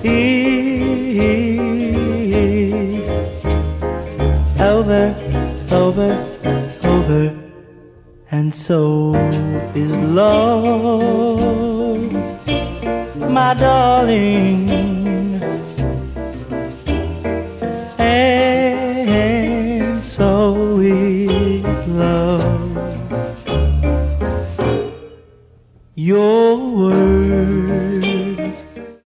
is over, over, over, and so is love, my darling, and so is love. Your